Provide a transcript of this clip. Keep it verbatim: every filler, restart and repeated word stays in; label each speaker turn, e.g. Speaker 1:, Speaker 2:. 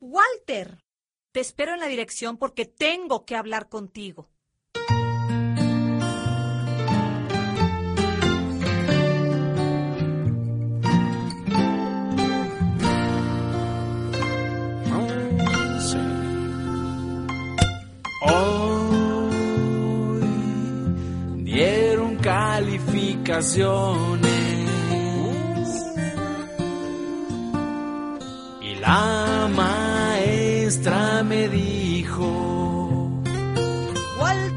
Speaker 1: Walter, te espero en la dirección porque tengo que hablar contigo.
Speaker 2: Hoy dieron calificaciones y la maestra me dijo: